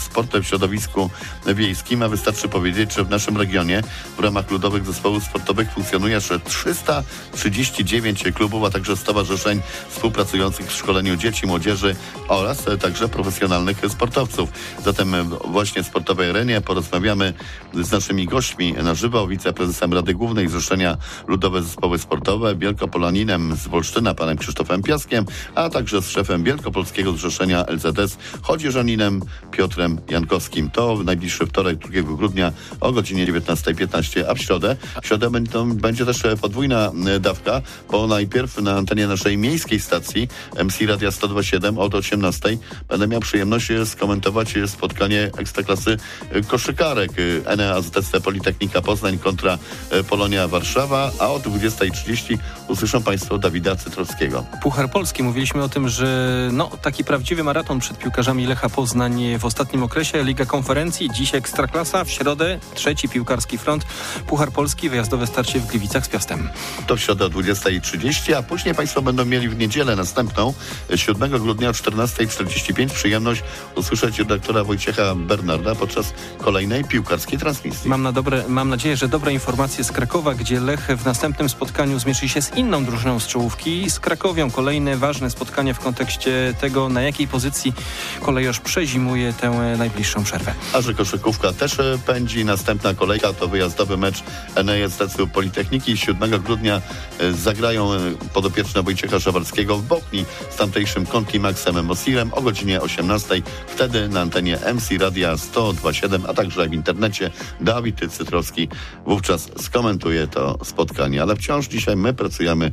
sport w środowisku wiejskim, a wystarczy powiedzieć, że w naszym regionie w ramach ludowych zespołów sportowych funkcjonuje aż trzysta trzydzieści dziewięć klubów, a także stowarzyszeń współpracujących w szkoleniu dzieci, młodzieży oraz także profesjonalnych sportowców. Zatem właśnie w sportowej arenie porozmawiamy z naszymi gośćmi na żywo, wiceprezesem Rady Głównej Zrzeszenia Ludowe Zespoły Sportowe, wielkopolaninem z Wolsztyna, panem Krzysztofem Piaskiem, a także z szefem Wielkopolskiego Zrzeszenia L Z S chodzieżaninem Piotrem Jankowskim. To w najbliższy wtorek, drugiego grudnia o godzinie dziewiętnasta piętnaście, a w środę, w środę będzie też podwójna dawka, bo najpierw na antenie naszej miejskiej stacji M C Radia sto dwa siedem od osiemnastej będę miał przyjemność skomentować spotkanie ekstraklasy koszykarek Enea A Z S Politechnika Poznań kontra Polonia Warszawa, a o dwudziestej trzydzieści usłyszą Państwo Dawida Cytrowskiego. Puchar Polski. Mówiliśmy o tym, że no, taki prawdziwy maraton przed piłkarzami Lecha Poznań w ostatnim okresie. Liga Konferencji, dziś Ekstraklasa, w środę trzeci piłkarski front. Puchar Polski, wyjazdowe starcie w Gliwicach z Piastem. To w środę o dwudziestej trzydzieści, a później Państwo będą mieli w niedzielę następną, siódmego grudnia o czternastej czterdzieści pięć przyjemność usłyszeć redaktora Wojciecha Bernarda podczas kolejnej piłkarskiej transmisji. Mam, na dobre, mam nadzieję, że dobre informacje z Krakowa, gdzie Lech w następnym spotkaniu zmierzy się z inną drużyną z czołówki, z Krakowią. Kolejne ważne spotkanie w kontekście tego, na jakiej pozycji kolejorz przezimuje tę najbliższą przerwę. A że koszykówka też pędzi, następna kolejka to wyjazdowy mecz Enei Z S Politechniki. siódmego grudnia zagrają podopieczne Wojciecha Szawarskiego w Bochni z tamtejszym Conti Maxem Mosirem o godzinie osiemnastej. Wtedy na antenie M C Radia sto dwa siedem, a także w internecie Dawid Cytrowski wówczas skomentuje to spotkanie. Ale wciąż dzisiaj my pracujemy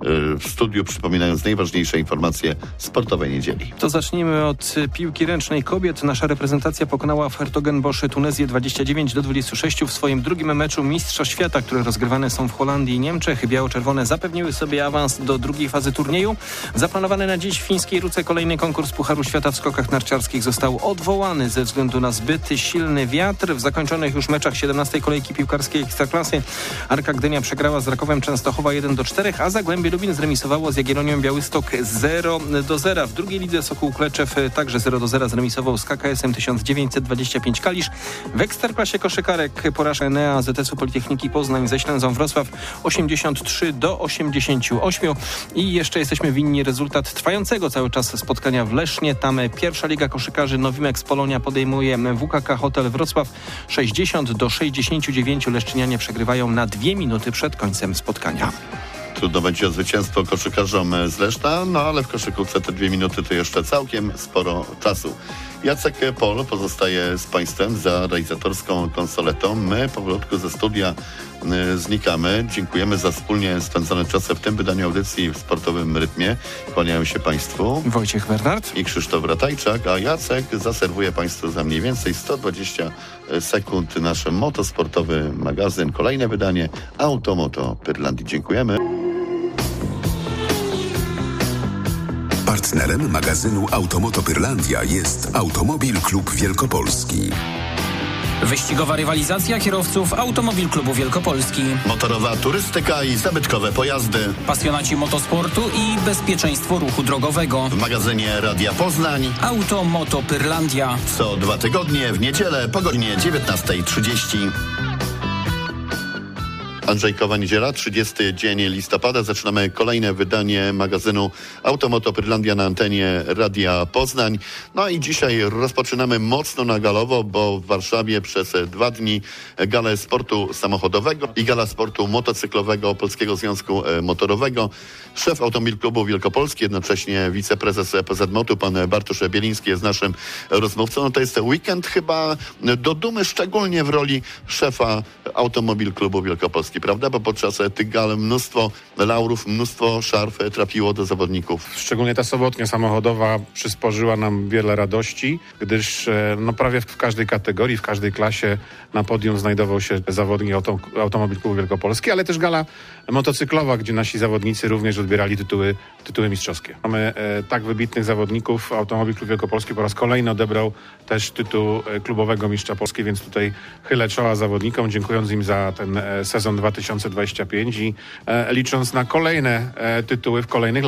w studiu, przypominając najważniejsze informacje sportowej niedzieli. To zacznijmy od piłki ręcznej kobiet. Nasza reprezentacja pokonała w Hertogenbosch Tunezję dwadzieścia dziewięć do dwudziestu sześciu w swoim drugim meczu Mistrzostw Świata, które rozgrywane są w Holandii i Niemczech. Biało-czerwone zapewniły sobie awans do drugiej fazy turnieju. Zaplanowany na dziś w fińskiej Ruce kolejny konkurs Pucharu Świata w skokach narciarskich został odwołany ze względu na zbyt silny wiatr. W zakończonych już meczach siedemnastej kolejki piłkarskiej Ekstraklasy Arka Gdynia przegrała z Rakowem Częstochowa jeden do czterech, a Zagłębie Lubin zremisowało z Jagiellonią Białystok zero do zera. W drugiej lidze Sokół Kleczew także zero do zera zremisował z K K S-em tysiąc dziewięćset dwadzieścia pięć Kalisz. W Ekstraklasie koszykarek porażka Enea Z S Politechniki Poznań ze Ślęzą Wrocław osiemdziesiąt trzy do osiemdziesięciu ośmiu. I jeszcze jesteśmy winni rezultat trwającego cały czas spotkania w Lesznie. Tam pierwsza liga koszykarzy Nowimex Polonia podejmuje W K K Hotel Wrocław sześćdziesiąt do sześćdziesięciu dziewięciu. Leszczynianie przegrywają na dwie minuty przed końcem spotkania. Trudno będzie o zwycięstwo koszykarzom z Leszna, no ale w koszykówce te dwie minuty to jeszcze całkiem sporo czasu. Jacek Pol pozostaje z Państwem za realizatorską konsoletą. My powolutku ze studia y, znikamy. Dziękujemy za wspólnie spędzone czasy w tym wydaniu audycji w sportowym rytmie. Kłaniają się Państwu Wojciech Bernard i Krzysztof Ratajczak, a Jacek zaserwuje Państwu za mniej więcej sto dwadzieścia sekund nasz motosportowy magazyn. Kolejne wydanie Automoto Pyrlandii. Dziękujemy. Partnerem magazynu Automoto Pyrlandia jest Automobil Klub Wielkopolski. Wyścigowa rywalizacja kierowców Automobil Klubu Wielkopolski. Motorowa turystyka i zabytkowe pojazdy. Pasjonaci motosportu i bezpieczeństwo ruchu drogowego. W magazynie Radia Poznań Automoto Pyrlandia. Co dwa tygodnie w niedzielę po godzinie dziewiętnastej trzydzieści. Andrzejkowa niedziela, trzydziesty dzień listopada. Zaczynamy kolejne wydanie magazynu Automoto Pyrlandia na antenie Radia Poznań. No i dzisiaj rozpoczynamy mocno na galowo, bo w Warszawie przez dwa dni galę sportu samochodowego i gala sportu motocyklowego Polskiego Związku Motorowego. Szef Automobil Klubu Wielkopolski, jednocześnie wiceprezes P Z Motu, pan Bartosz Bieliński jest naszym rozmówcą. No to jest weekend chyba do dumy, szczególnie w roli szefa Automobil Klubu Wielkopolski, prawda? Bo podczas tych gal mnóstwo laurów, mnóstwo szarf trafiło do zawodników. Szczególnie ta sobotnia samochodowa przysporzyła nam wiele radości, gdyż no, prawie w każdej kategorii, w każdej klasie na podium znajdował się zawodnik auto, Automobil Klubu Wielkopolski, ale też gala motocyklowa, gdzie nasi zawodnicy również odbierali tytuły, tytuły mistrzowskie. Mamy e, tak wybitnych zawodników. Automobil Klub Wielkopolski po raz kolejny odebrał też tytuł e, klubowego mistrza Polski, więc tutaj chylę czoła zawodnikom, dziękując im za ten e, sezon dwa tysiące dwudziesty piąty i e, licząc na kolejne e, tytuły w kolejnych latach.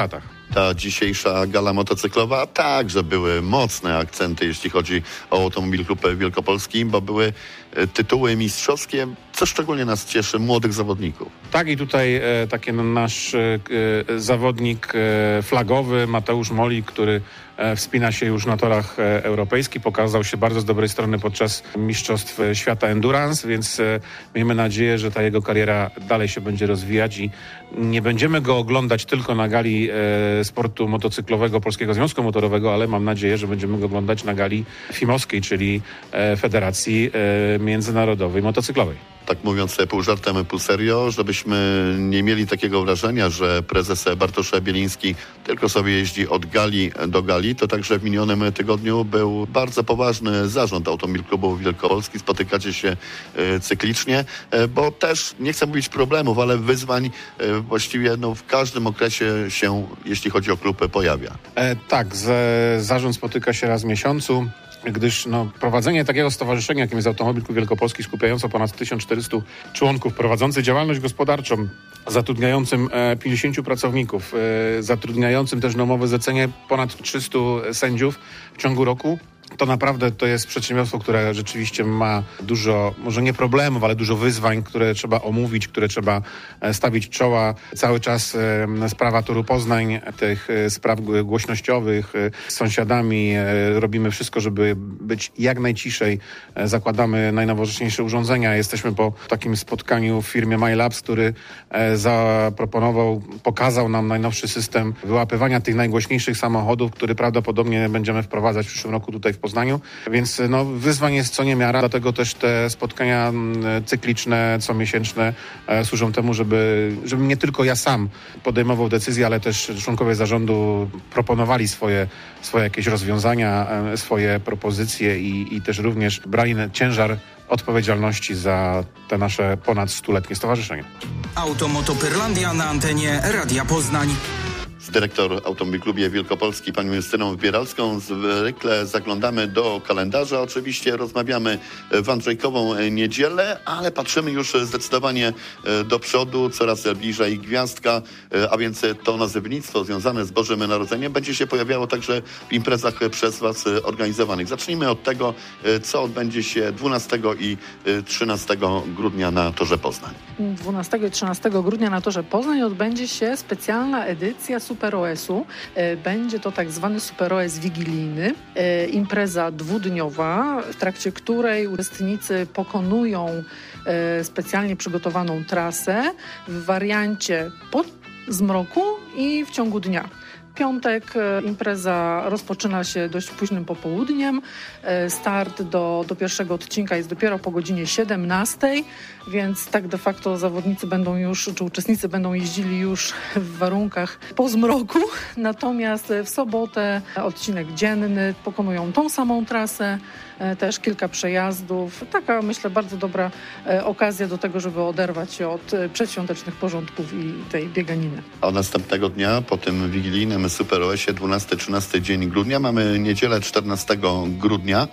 ta dzisiejsza gala motocyklowa także były mocne akcenty, jeśli chodzi o Automobil Klub Wielkopolski, bo były tytuły mistrzowskie, co szczególnie nas cieszy, młodych zawodników. Tak, i tutaj e, taki nasz e, zawodnik e, flagowy Mateusz Molik, który e, wspina się już na torach e, europejskich, pokazał się bardzo z dobrej strony podczas Mistrzostw Świata Endurance, więc e, miejmy nadzieję, że ta jego kariera dalej się będzie rozwijać i nie będziemy go oglądać tylko na gali e, sportu motocyklowego Polskiego Związku Motorowego, ale mam nadzieję, że będziemy go oglądać na gali FIMowskiej, czyli e, Federacji e, Międzynarodowej Motocyklowej. Tak mówiąc pół żartem, pół serio, żebyśmy nie mieli takiego wrażenia, że prezes Bartosz Bieliński tylko sobie jeździ od gali do gali, to także w minionym tygodniu był bardzo poważny zarząd Automobil Klubu Wielkopolski. Spotykacie się e, cyklicznie, e, bo też, nie chcę mówić problemów, ale wyzwań e, właściwie no, w każdym okresie się, jeśli chodzi o klub, pojawia. E, tak, z, zarząd spotyka się raz w miesiącu, gdyż no, prowadzenie takiego stowarzyszenia, jakim jest Automobil Klub Wielkopolski, skupiające ponad tysiąc czterystu członków, prowadzący działalność gospodarczą, zatrudniającym e, pięćdziesięciu pracowników, e, zatrudniającym też na umowę zlecenie ponad trzystu sędziów w ciągu roku, to naprawdę to jest przedsiębiorstwo, które rzeczywiście ma dużo, może nie problemów, ale dużo wyzwań, które trzeba omówić, które trzeba stawić czoła. Cały czas e, sprawa Toru Poznań, tych e, spraw głośnościowych e, z sąsiadami. E, robimy wszystko, żeby być jak najciszej. E, zakładamy najnowocześniejsze urządzenia. Jesteśmy po takim spotkaniu w firmie MyLabs, który e, zaproponował, pokazał nam najnowszy system wyłapywania tych najgłośniejszych samochodów, który prawdopodobnie będziemy wprowadzać w przyszłym roku tutaj w Poznaniu, więc no, wyzwań jest co niemiara, dlatego też te spotkania cykliczne, comiesięczne e, służą temu, żeby, żeby nie tylko ja sam podejmował decyzje, ale też członkowie zarządu proponowali swoje, swoje jakieś rozwiązania, e, swoje propozycje i, i też również brali ciężar odpowiedzialności za te nasze ponad stuletnie stowarzyszenie. Automoto Pyrlandia na antenie Radia Poznań. Z dyrektor Automobil Klubie Wielkopolski, panią Justyną Wybieralską. Zwykle zaglądamy do kalendarza. Oczywiście rozmawiamy w Andrzejkową niedzielę, ale patrzymy już zdecydowanie do przodu, coraz bliżej gwiazdka, a więc to nazewnictwo związane z Bożym Narodzeniem będzie się pojawiało także w imprezach przez was organizowanych. Zacznijmy od tego, co odbędzie się dwunastego i trzynastego grudnia na Torze Poznań. dwunastego i trzynastego grudnia na Torze Poznań odbędzie się specjalna edycja Super O S-u. Będzie to tak zwany Super O S wigilijny, impreza dwudniowa, w trakcie której uczestnicy pokonują specjalnie przygotowaną trasę w wariancie po zmroku i w ciągu dnia. Piątek impreza rozpoczyna się dość późnym popołudniem. Start do, do pierwszego odcinka jest dopiero po godzinie siedemnastej, więc tak de facto zawodnicy będą już, czy uczestnicy będą jeździli już w warunkach po zmroku. Natomiast w sobotę odcinek dzienny, pokonują tą samą trasę, też kilka przejazdów. Taka, myślę, bardzo dobra okazja do tego, żeby oderwać się od przedświątecznych porządków i tej bieganiny. A następnego dnia, po tym wigilijnym Super O S-ie, dwunasty trzynasty dzień grudnia, mamy niedzielę czternastego grudnia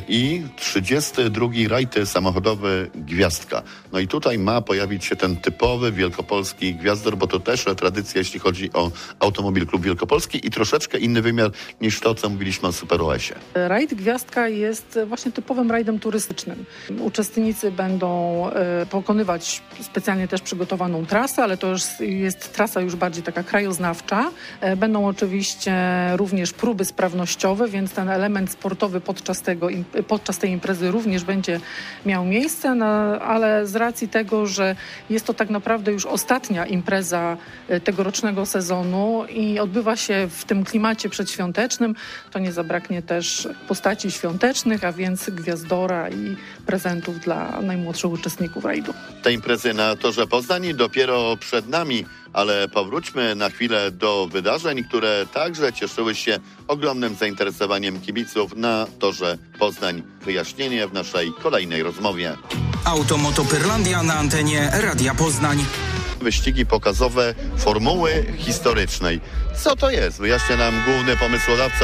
i trzydziesty drugi rajd samochodowy Gwiazdka. No i tutaj ma pojawić się ten typowy wielkopolski gwiazdor, bo to też tradycja, jeśli chodzi o Automobil Klub Wielkopolski i troszeczkę inny wymiar niż to, co mówiliśmy o Super O S-ie. Rajd Gwiazdka jest właśnie typowym rajdem turystycznym. Uczestnicy będą e, pokonywać specjalnie też przygotowaną trasę, ale to już jest trasa już bardziej taka krajoznawcza. E, będą oczywiście również próby sprawnościowe, więc ten element sportowy podczas, tego, podczas tej imprezy również będzie miał miejsce, no, ale z racji tego, że jest to tak naprawdę już ostatnia impreza tegorocznego sezonu i odbywa się w tym klimacie przedświątecznym, to nie zabraknie też postaci świątecznych, a więc gwiazdora i prezentów dla najmłodszych uczestników rajdu. Te imprezy na Torze Poznań dopiero przed nami, ale powróćmy na chwilę do wydarzeń, które także cieszyły się ogromnym zainteresowaniem kibiców na Torze Poznań. Wyjaśnienie w naszej kolejnej rozmowie. Automoto Pyrlandia na antenie Radia Poznań. Wyścigi pokazowe Formuły Historycznej. Co to jest? Wyjaśnia nam główny pomysłodawca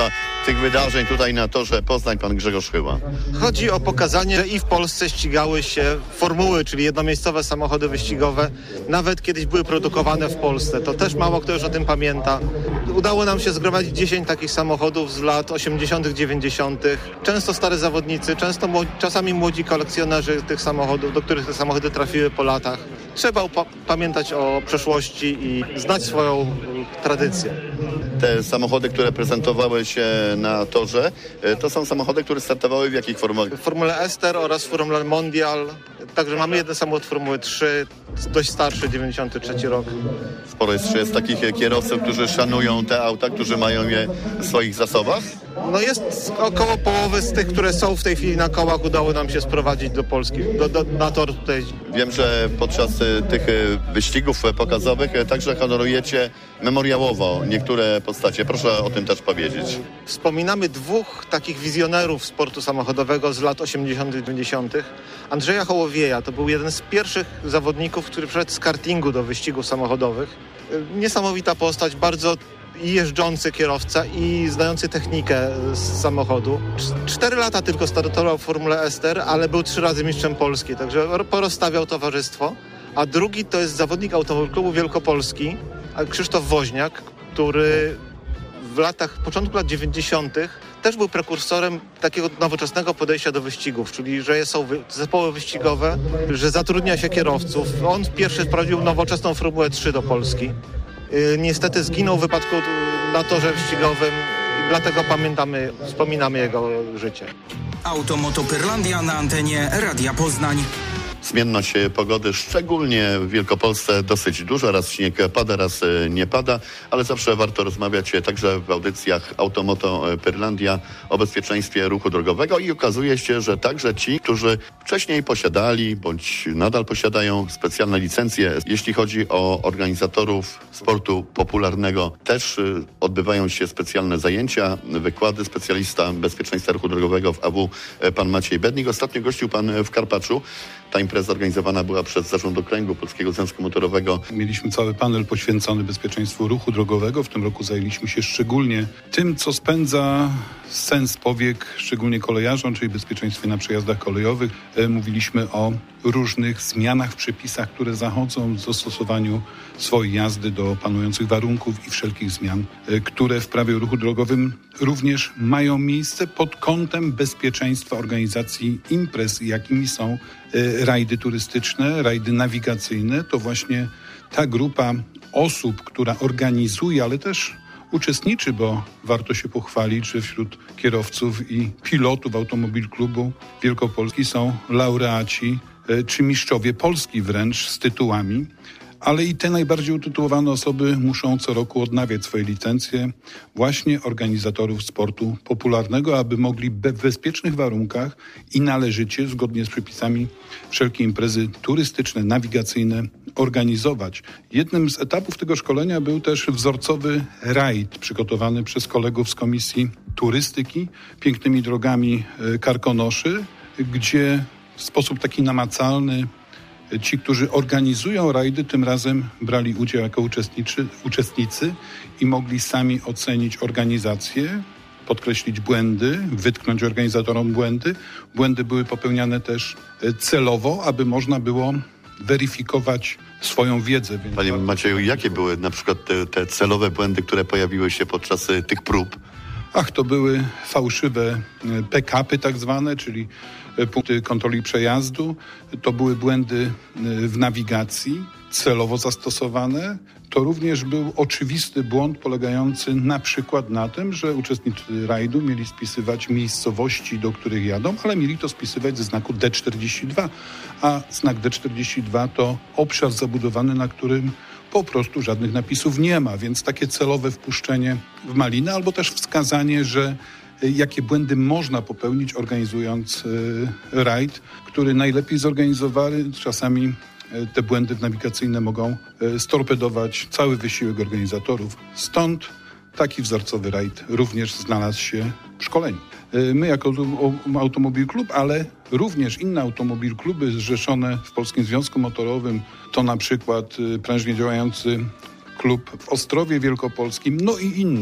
tych wydarzeń tutaj na torze Poznań, pan Grzegorz Chyła? Chodzi o pokazanie, że i w Polsce ścigały się formuły, czyli jednomiejscowe samochody wyścigowe. Nawet kiedyś były produkowane w Polsce. To też mało kto już o tym pamięta. Udało nam się zgromadzić dziesięć takich samochodów z lat osiemdziesiątych, dziewięćdziesiątych. Często stare zawodnicy, często młodzi, czasami młodzi kolekcjonerzy tych samochodów, do których te samochody trafiły po latach. Trzeba upa- pamiętać o przeszłości i znać swoją tradycję. Te samochody, które prezentowały się na torze, to są samochody, które startowały w jakich formach? W Formule Ester oraz Formule Mondial. Także mamy jeden samochód Formuły trzy, dość starszy, dziewięćdziesiąty trzeci rok. Sporo jest, jest takich kierowców, którzy szanują te auta, którzy mają je w swoich zasobach? No jest około połowy z tych, które są w tej chwili na kołach, udało nam się sprowadzić do Polski, do, do, na tor tutaj. Wiem, że podczas tych wyścigów pokazowych także honorujecie memoriałowo niektóre postacie. Proszę o tym też powiedzieć. Wspominamy dwóch takich wizjonerów sportu samochodowego z lat osiemdziesiątych, dziewięćdziesiątych. Andrzeja Hołowieja to był jeden z pierwszych zawodników, który przeszedł z kartingu do wyścigów samochodowych. Niesamowita postać, bardzo jeżdżący kierowca i znający technikę z samochodu. Cztery lata tylko startował w Formule Ester, ale był trzy razy mistrzem Polski, także porozstawiał towarzystwo. A drugi to jest zawodnik Automobil Klubu Wielkopolski, Krzysztof Woźniak, który w latach, początku lat dziewięćdziesiątych też był prekursorem takiego nowoczesnego podejścia do wyścigów, czyli że są wy- zespoły wyścigowe, że zatrudnia się kierowców. On pierwszy wprowadził nowoczesną Formułę trzy do Polski. Yy, niestety zginął w wypadku na torze wyścigowym i dlatego pamiętamy, wspominamy jego życie. Automoto Pyrlandia na antenie Radia Poznań. Zmienność pogody, szczególnie w Wielkopolsce, dosyć duża. Raz śnieg pada, raz nie pada, ale zawsze warto rozmawiać także w audycjach Automoto Pyrlandia o bezpieczeństwie ruchu drogowego i okazuje się, że także ci, którzy wcześniej posiadali bądź nadal posiadają specjalne licencje, jeśli chodzi o organizatorów sportu popularnego, też odbywają się specjalne zajęcia, wykłady. Specjalista bezpieczeństwa ruchu drogowego w A W, pan Maciej Bednik. Ostatnio gościł pan w Karpaczu. Ta impreza organizowana była przez Zarząd Okręgu Polskiego Związku Motorowego. Mieliśmy cały panel poświęcony bezpieczeństwu ruchu drogowego. W tym roku zajęliśmy się szczególnie tym, co spędza sens powiek, szczególnie kolejarzom, czyli bezpieczeństwie na przejazdach kolejowych. Mówiliśmy o różnych zmianach w przepisach, które zachodzą w zastosowaniu swojej jazdy do panujących warunków i wszelkich zmian, które w prawie o ruchu drogowym również mają miejsce pod kątem bezpieczeństwa organizacji imprez, jakimi są rajdy turystyczne, rajdy nawigacyjne. To właśnie ta grupa osób, która organizuje, ale też uczestniczy, bo warto się pochwalić, że wśród kierowców i pilotów Automobil Klubu Wielkopolski są laureaci czy mistrzowie Polski wręcz z tytułami, ale i te najbardziej utytułowane osoby muszą co roku odnawiać swoje licencje właśnie organizatorów sportu popularnego, aby mogli w bezpiecznych warunkach i należycie, zgodnie z przepisami, wszelkie imprezy turystyczne, nawigacyjne organizować. Jednym z etapów tego szkolenia był też wzorcowy rajd przygotowany przez kolegów z Komisji Turystyki pięknymi drogami Karkonoszy, gdzie w sposób taki namacalny ci, którzy organizują rajdy, tym razem brali udział jako uczestnicy, uczestnicy i mogli sami ocenić organizację, podkreślić błędy, wytknąć organizatorom błędy. Błędy były popełniane też celowo, aby można było weryfikować swoją wiedzę. Panie Macieju, jakie były na przykład te, te celowe błędy, które pojawiły się podczas tych prób? Ach, to były fałszywe pick-upy tak zwane, czyli punkty kontroli przejazdu. To były błędy w nawigacji, celowo zastosowane. To również był oczywisty błąd polegający na przykład na tym, że uczestnicy rajdu mieli spisywać miejscowości, do których jadą, ale mieli to spisywać ze znaku D czterdzieści dwa, a znak D czterdzieści dwa to obszar zabudowany, na którym po prostu żadnych napisów nie ma, więc takie celowe wpuszczenie w malinę albo też wskazanie, że jakie błędy można popełnić organizując y, rajd, który najlepiej zorganizowany. Czasami y, te błędy nawigacyjne mogą y, storpedować cały wysiłek organizatorów. Stąd taki wzorcowy rajd również znalazł się w szkoleniu. Y, my jako Automobil Klub, ale również inne Automobil Kluby zrzeszone w Polskim Związku Motorowym, to na przykład y, prężnie działający klub w Ostrowie Wielkopolskim, no i inne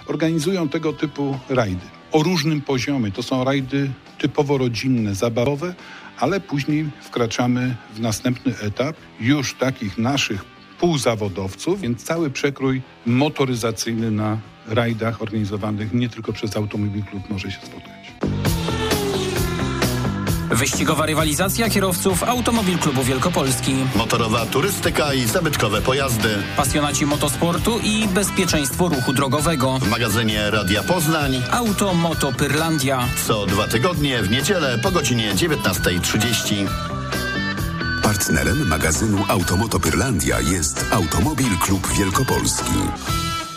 organizują tego typu rajdy. O różnym poziomie. To są rajdy typowo rodzinne, zabawowe, ale później wkraczamy w następny etap już takich naszych półzawodowców, więc cały przekrój motoryzacyjny na rajdach organizowanych nie tylko przez Automobil Klub może się spotkać. Wyścigowa rywalizacja kierowców Automobil Klubu Wielkopolski. Motorowa turystyka i zabytkowe pojazdy. Pasjonaci motosportu i bezpieczeństwo ruchu drogowego. W magazynie Radia Poznań Auto Moto Pyrlandia. Co dwa tygodnie w niedzielę po godzinie dziewiętnasta trzydzieści. Partnerem magazynu Automoto Pyrlandia jest Automobil Klub Wielkopolski.